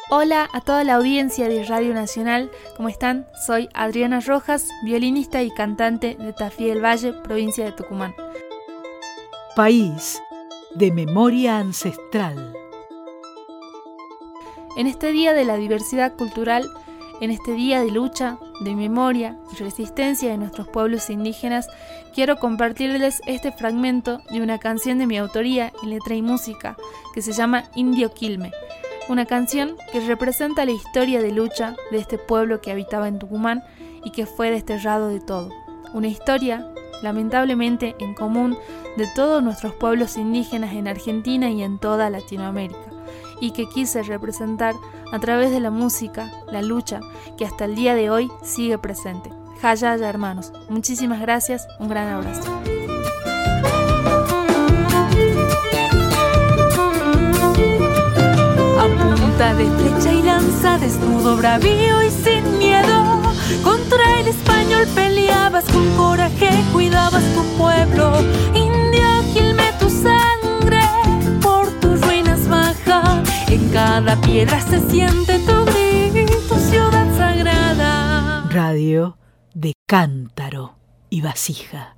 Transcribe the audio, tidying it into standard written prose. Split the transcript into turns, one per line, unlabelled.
Hola a toda la audiencia de Radio Nacional, ¿cómo están? Soy Adriana Rojas, violinista y cantante de Tafí del Valle, provincia de Tucumán.
País de memoria ancestral.
En este Día de la Diversidad Cultural, en este día de lucha, de memoria y resistencia de nuestros pueblos indígenas, quiero compartirles este fragmento de una canción de mi autoría en letra y música que se llama Indio Quilme. Una canción que representa la historia de lucha de este pueblo que habitaba en Tucumán y que fue desterrado de todo. Una historia, lamentablemente, en común de todos nuestros pueblos indígenas en Argentina y en toda Latinoamérica, y que quise representar a través de la música, la lucha, que hasta el día de hoy sigue presente. Jayaya, hermanos. Muchísimas gracias, un gran abrazo.
De flecha y lanza, desnudo, bravío y sin miedo, contra el español peleabas con coraje, cuidabas tu pueblo. Indio Quilme, tu sangre por tus ruinas baja, en cada piedra se siente tu grito, ciudad sagrada.
Radio de cántaro y vasija.